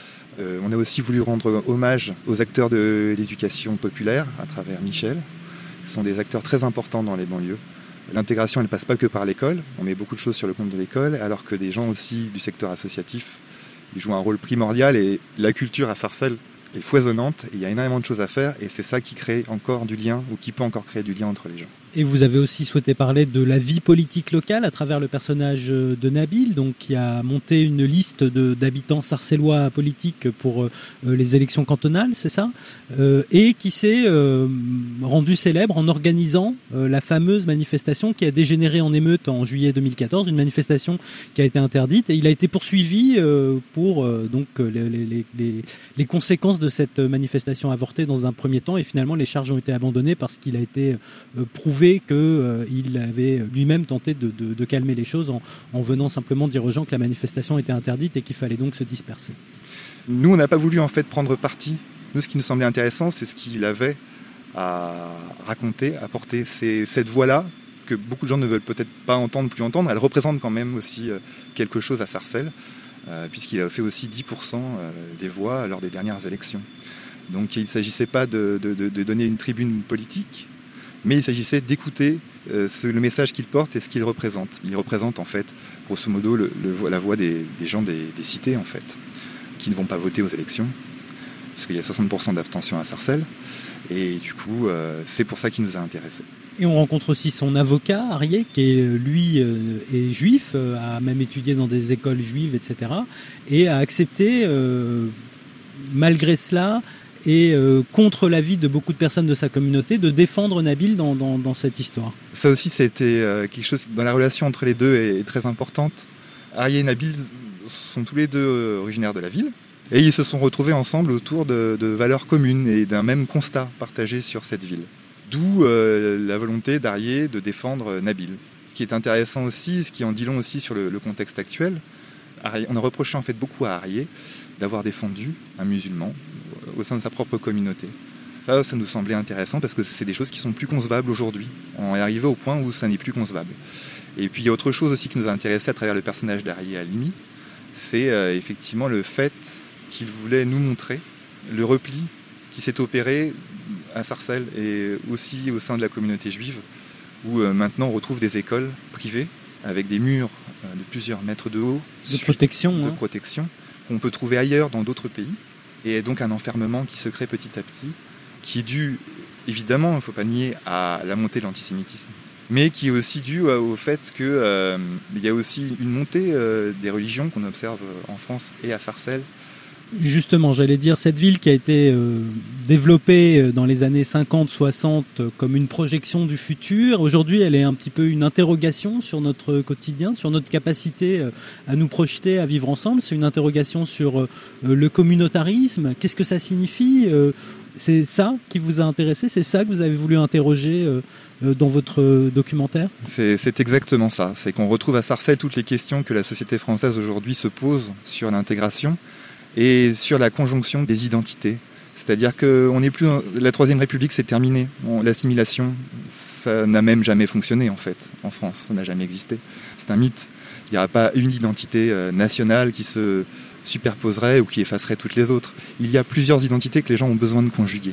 On a aussi voulu rendre hommage aux acteurs de l'éducation populaire à travers Michel. Ce sont des acteurs très importants dans les banlieues. L'intégration, elle ne passe pas que par l'école, on met beaucoup de choses sur le compte de l'école, alors que des gens aussi du secteur associatif ils jouent un rôle primordial et la culture à Sarcelles est foisonnante et il y a énormément de choses à faire et c'est ça qui crée encore du lien ou qui peut encore créer du lien entre les gens. Et vous avez aussi souhaité parler de la vie politique locale à travers le personnage de Nabil, donc qui a monté une liste d'habitants sarcellois politiques pour les élections cantonales, c'est ça, et qui s'est rendu célèbre en organisant la fameuse manifestation qui a dégénéré en émeute en juillet 2014, une manifestation qui a été interdite, et il a été poursuivi pour donc les conséquences de cette manifestation avortée dans un premier temps, et finalement les charges ont été abandonnées parce qu'il a été prouvé qu'il avait lui-même tenté de calmer les choses en venant simplement dire aux gens que la manifestation était interdite et qu'il fallait donc se disperser. Nous, on n'a pas voulu en fait prendre parti. Nous, ce qui nous semblait intéressant, c'est ce qu'il avait à raconter, à porter. C'est cette voix-là que beaucoup de gens ne veulent peut-être pas plus entendre. Elle représente quand même aussi quelque chose à Sarcelles, puisqu'il a fait aussi 10% des voix lors des dernières élections. Donc il ne s'agissait pas de donner une tribune politique, mais il s'agissait d'écouter le message qu'il porte et ce qu'il représente. Il représente en fait, grosso modo, la voix des gens des cités en fait, qui ne vont pas voter aux élections, puisqu'il y a 60% d'abstention à Sarcelles, et du coup, c'est pour ça qu'il nous a intéressés. Et on rencontre aussi son avocat, Arié, qui est juif, a même étudié dans des écoles juives, etc., et a accepté, malgré cela, et contre l'avis de beaucoup de personnes de sa communauté, de défendre Nabil dans cette histoire. Ça aussi, c'était quelque chose dans la relation entre les deux est très importante. Arié et Nabil sont tous les deux originaires de la ville, et ils se sont retrouvés ensemble autour de valeurs communes et d'un même constat partagé sur cette ville. D'où la volonté d'Arié de défendre Nabil. Ce qui est intéressant aussi, ce qui en dit long aussi sur le contexte actuel, on a reproché en fait beaucoup à Arié d'avoir défendu un musulman au sein de sa propre communauté. Ça nous semblait intéressant parce que c'est des choses qui sont plus concevables aujourd'hui. On est arrivé au point où ça n'est plus concevable. Et puis il y a autre chose aussi qui nous a intéressé à travers le personnage d'Arié Halimi, c'est effectivement le fait qu'il voulait nous montrer le repli qui s'est opéré à Sarcelles et aussi au sein de la communauté juive, où maintenant on retrouve des écoles privées avec des murs de plusieurs mètres de haut de protection qu'on peut trouver ailleurs dans d'autres pays, et donc un enfermement qui se crée petit à petit, qui est dû évidemment, il ne faut pas nier, à la montée de l'antisémitisme, mais qui est aussi dû au fait qu'il y a aussi une montée des religions qu'on observe en France et à Sarcelles. Justement, j'allais dire, cette ville qui a été développée dans les années 50-60 comme une projection du futur, aujourd'hui elle est un petit peu une interrogation sur notre quotidien, sur notre capacité à nous projeter, à vivre ensemble. C'est une interrogation sur le communautarisme. Qu'est-ce que ça signifie ? C'est ça qui vous a intéressé ? C'est ça que vous avez voulu interroger dans votre documentaire ? C'est exactement ça. C'est qu'on retrouve à Sarcelles toutes les questions que la société française aujourd'hui se pose sur l'intégration et sur la conjonction des identités. C'est-à-dire qu'on n'est plus... La Troisième République, c'est terminé. L'assimilation, ça n'a même jamais fonctionné, en fait, en France. Ça n'a jamais existé. C'est un mythe. Il n'y aura pas une identité nationale qui se superposerait ou qui effacerait toutes les autres. Il y a plusieurs identités que les gens ont besoin de conjuguer.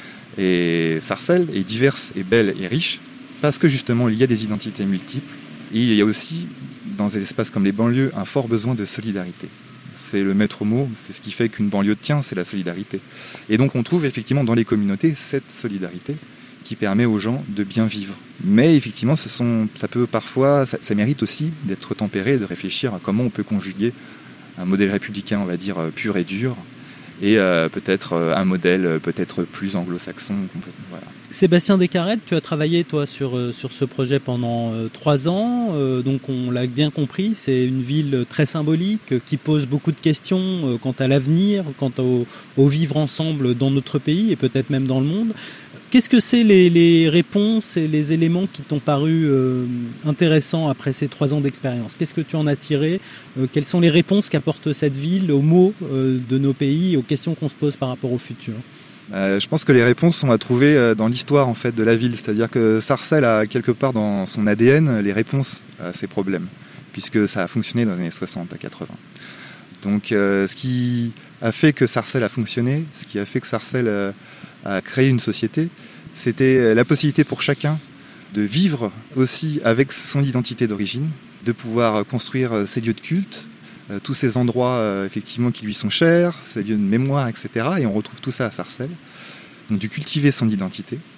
Et Sarcelles est diverse et belle et riche parce que, justement, il y a des identités multiples. Et il y a aussi, dans des espaces comme les banlieues, un fort besoin de solidarité. C'est le maître mot, c'est ce qui fait qu'une banlieue tient, c'est la solidarité. Et donc on trouve effectivement dans les communautés cette solidarité qui permet aux gens de bien vivre. Mais effectivement, ça peut parfois, ça mérite aussi d'être tempéré, de réfléchir à comment on peut conjuguer un modèle républicain, on va dire, pur et dur, et peut-être un modèle peut-être plus anglo-saxon. Voilà. Sébastien Descarrettes, tu as travaillé toi sur ce projet pendant 3 ans, donc on l'a bien compris, c'est une ville très symbolique qui pose beaucoup de questions quant à l'avenir, quant au vivre ensemble dans notre pays et peut-être même dans le monde. Qu'est-ce que c'est les réponses et les éléments qui t'ont paru intéressants après ces 3 ans d'expérience ? Qu'est-ce que tu en as tiré ? Quelles sont les réponses qu'apporte cette ville aux maux de nos pays, aux questions qu'on se pose par rapport au futur ? Je pense que les réponses sont à trouver dans l'histoire en fait de la ville, c'est-à-dire que Sarcelles a quelque part dans son ADN les réponses à ces problèmes, puisque ça a fonctionné dans les années 60 à 80. Donc ce qui a fait que Sarcelles a fonctionné, ce qui a fait que Sarcelles a créé une société, c'était la possibilité pour chacun de vivre aussi avec son identité d'origine, de pouvoir construire ses lieux de culte, tous ces endroits effectivement qui lui sont chers, ces lieux de mémoire, etc. Et on retrouve tout ça à Sarcelles. Donc de cultiver son identité,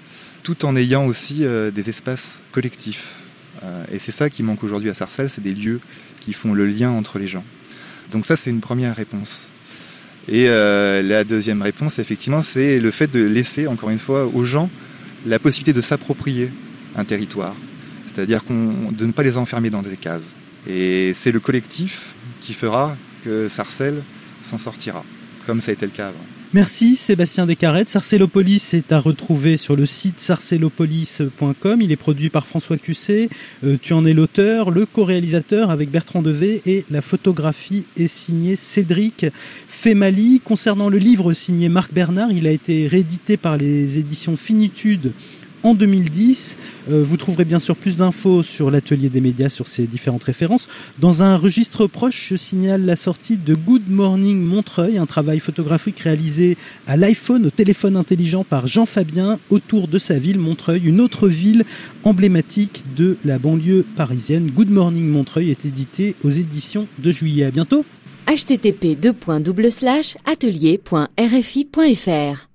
tout en ayant aussi des espaces collectifs. Et c'est ça qui manque aujourd'hui à Sarcelles, c'est des lieux qui font le lien entre les gens. Donc ça, c'est une première réponse. Et la deuxième réponse, effectivement, c'est le fait de laisser, encore une fois, aux gens la possibilité de s'approprier un territoire. C'est-à-dire de ne pas les enfermer dans des cases. Et c'est le collectif qui fera que Sarcelles s'en sortira, comme ça a été le cas avant. Merci Sébastien Descarrettes. Sarcellopolis est à retrouver sur le site sarcellopolis.com. Il est produit par François Cusset. Tu en es l'auteur, le co-réalisateur avec Bertrand Devet, et la photographie est signée Cédric Femali. Concernant le livre signé Marc Bernard, il a été réédité par les éditions Finitude en 2010. Vous trouverez bien sûr plus d'infos sur l'atelier des médias, sur ces différentes références. Dans un registre proche, je signale la sortie de Good Morning Montreuil, un travail photographique réalisé à l'iPhone, au téléphone intelligent, par Jean Fabien, autour de sa ville, Montreuil, une autre ville emblématique de la banlieue parisienne. Good Morning Montreuil est édité aux éditions de Juillet. À bientôt. http://atelier.rfi.fr.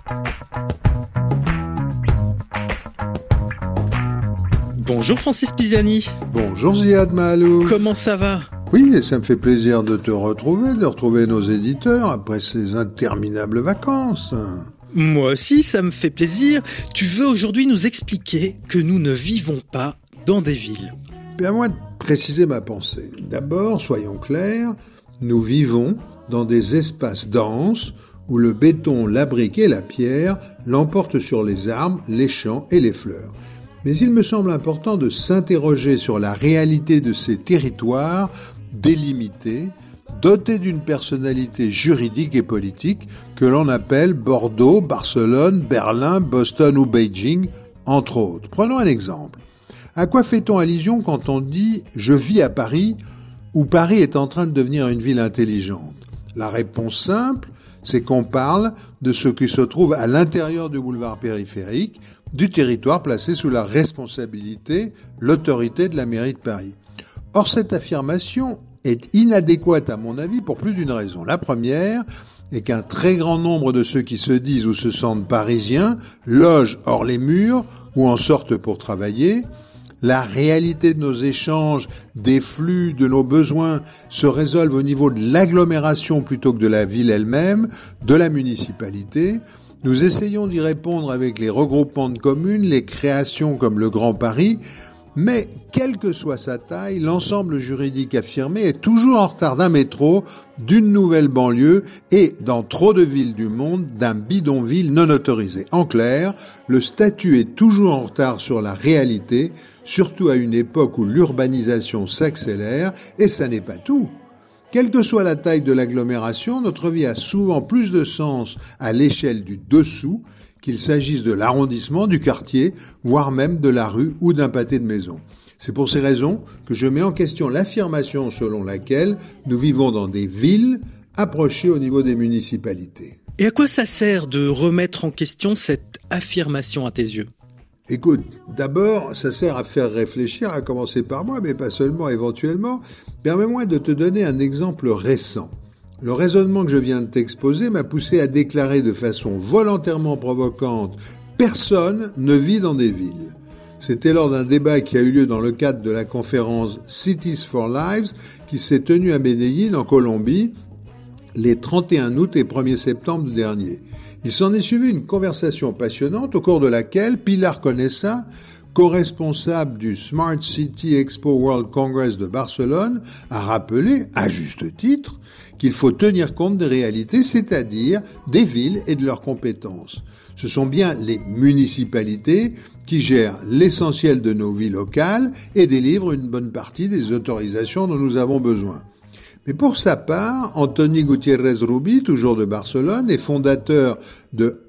Bonjour Francis Pisani. Bonjour Ziad Maalouf. Comment ça va ? Oui, ça me fait plaisir de te retrouver, de retrouver nos éditeurs après ces interminables vacances. Moi aussi, ça me fait plaisir. Tu veux aujourd'hui nous expliquer que nous ne vivons pas dans des villes. À moi de préciser ma pensée. D'abord, soyons clairs, nous vivons dans des espaces denses où le béton, la brique et la pierre l'emportent sur les arbres, les champs et les fleurs. Mais il me semble important de s'interroger sur la réalité de ces territoires délimités, dotés d'une personnalité juridique et politique que l'on appelle Bordeaux, Barcelone, Berlin, Boston ou Beijing, entre autres. Prenons un exemple. À quoi fait-on allusion quand on dit « je vis à Paris » ou « Paris est en train de devenir une ville intelligente » ? La réponse simple, c'est qu'on parle de ce qui se trouve à l'intérieur du boulevard périphérique, du territoire placé sous la responsabilité, l'autorité de la mairie de Paris. Or, cette affirmation est inadéquate à mon avis pour plus d'une raison. La première est qu'un très grand nombre de ceux qui se disent ou se sentent parisiens logent hors les murs ou en sortent pour travailler. La réalité de nos échanges, des flux, de nos besoins se résolvent au niveau de l'agglomération plutôt que de la ville elle-même, de la municipalité. Nous essayons d'y répondre avec les regroupements de communes, les créations comme le Grand Paris, mais quelle que soit sa taille, l'ensemble juridique affirmé est toujours en retard d'un métro, d'une nouvelle banlieue et, dans trop de villes du monde, d'un bidonville non autorisé. En clair, le statut est toujours en retard sur la réalité, surtout à une époque où l'urbanisation s'accélère, et ça n'est pas tout. Quelle que soit la taille de l'agglomération, notre vie a souvent plus de sens à l'échelle du dessous, qu'il s'agisse de l'arrondissement, du quartier, voire même de la rue ou d'un pâté de maison. C'est pour ces raisons que je mets en question l'affirmation selon laquelle nous vivons dans des villes approchées au niveau des municipalités. Et à quoi ça sert de remettre en question cette affirmation à tes yeux ? Écoute, d'abord, ça sert à faire réfléchir, à commencer par moi, mais pas seulement, éventuellement. Permets-moi de te donner un exemple récent. Le raisonnement que je viens de t'exposer m'a poussé à déclarer de façon volontairement provocante « Personne ne vit dans des villes ». C'était lors d'un débat qui a eu lieu dans le cadre de la conférence Cities for Lives qui s'est tenue à Medellín, en Colombie, les 31 août et 1er septembre dernier. Il s'en est suivi une conversation passionnante au cours de laquelle Pilar Conesa, co-responsable du Smart City Expo World Congress de Barcelone, a rappelé, à juste titre, qu'il faut tenir compte des réalités, c'est-à-dire des villes et de leurs compétences. Ce sont bien les municipalités qui gèrent l'essentiel de nos vies locales et délivrent une bonne partie des autorisations dont nous avons besoin. Mais pour sa part, Anthony Gutiérrez Rubi, toujours de Barcelone, et fondateur de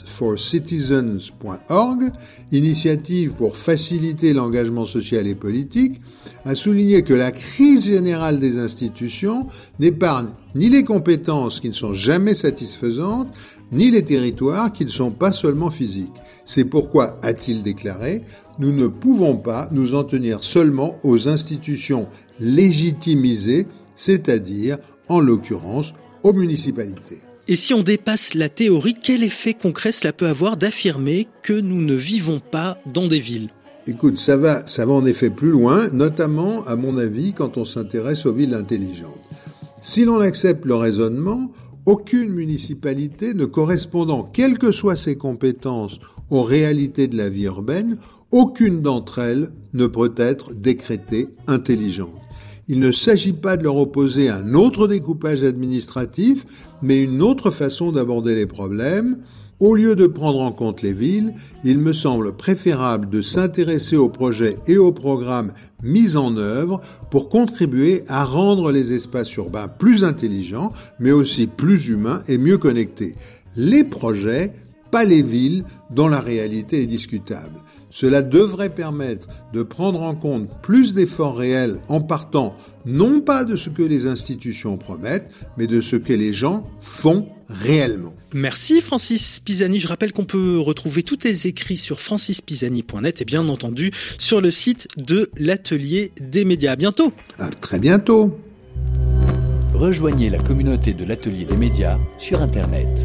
appsforcitizens.org, initiative pour faciliter l'engagement social et politique, a souligné que la crise générale des institutions n'épargne ni les compétences qui ne sont jamais satisfaisantes, ni les territoires qui ne sont pas seulement physiques. C'est pourquoi, a-t-il déclaré, nous ne pouvons pas nous en tenir seulement aux institutions légitimisées, c'est-à-dire, en l'occurrence, aux municipalités. Et si on dépasse la théorie, quel effet concret cela peut avoir d'affirmer que nous ne vivons pas dans des villes ? Écoute, ça va en effet plus loin, notamment, à mon avis, quand on s'intéresse aux villes intelligentes. Si l'on accepte le raisonnement, aucune municipalité ne correspondant, quelles que soient ses compétences, aux réalités de la vie urbaine, aucune d'entre elles ne peut être décrétée intelligente. Il ne s'agit pas de leur opposer un autre découpage administratif, mais une autre façon d'aborder les problèmes. Au lieu de prendre en compte les villes, il me semble préférable de s'intéresser aux projets et aux programmes mis en œuvre pour contribuer à rendre les espaces urbains plus intelligents, mais aussi plus humains et mieux connectés. Les projets, pas les villes, dont la réalité est discutable. Cela devrait permettre de prendre en compte plus d'efforts réels en partant non pas de ce que les institutions promettent, mais de ce que les gens font réellement. Merci Francis Pisani. Je rappelle qu'on peut retrouver tous tes écrits sur francispisani.net et bien entendu sur le site de l'Atelier des médias. À bientôt. À très bientôt. Rejoignez la communauté de l'Atelier des médias sur Internet.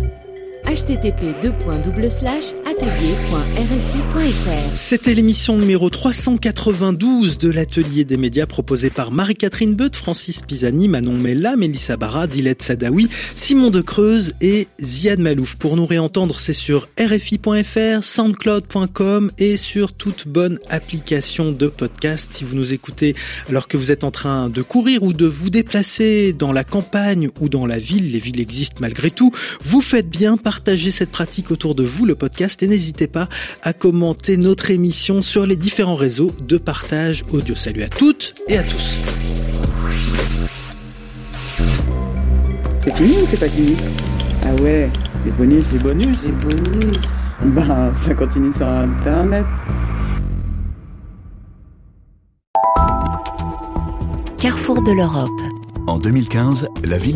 http://atelier.rfi.fr. C'était l'émission numéro 392 de l'Atelier des médias proposée par Marie-Catherine Beut, Francis Pisani, Manon Mella, Mélissa Barra, Dilette Sadawi, Simon de Creuse et Ziad Malouf. Pour nous réentendre, c'est sur rfi.fr, soundcloud.com et sur toute bonne application de podcast. Si vous nous écoutez alors que vous êtes en train de courir ou de vous déplacer dans la campagne ou dans la ville, les villes existent malgré tout, vous faites bien partagez cette pratique autour de vous, le podcast, et n'hésitez pas à commenter notre émission sur les différents réseaux de partage audio. Salut à toutes et à tous. C'est fini ou c'est pas fini? Ah ouais, les bonus. Les bonus? Les bonus. Ben, ça continue sur Internet. Carrefour de l'Europe. En 2015, la ville